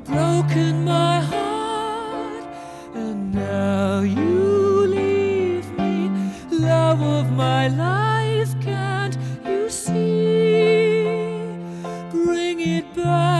broken my heart, and now you leave me. Love of my life, can't you see? Bring it back.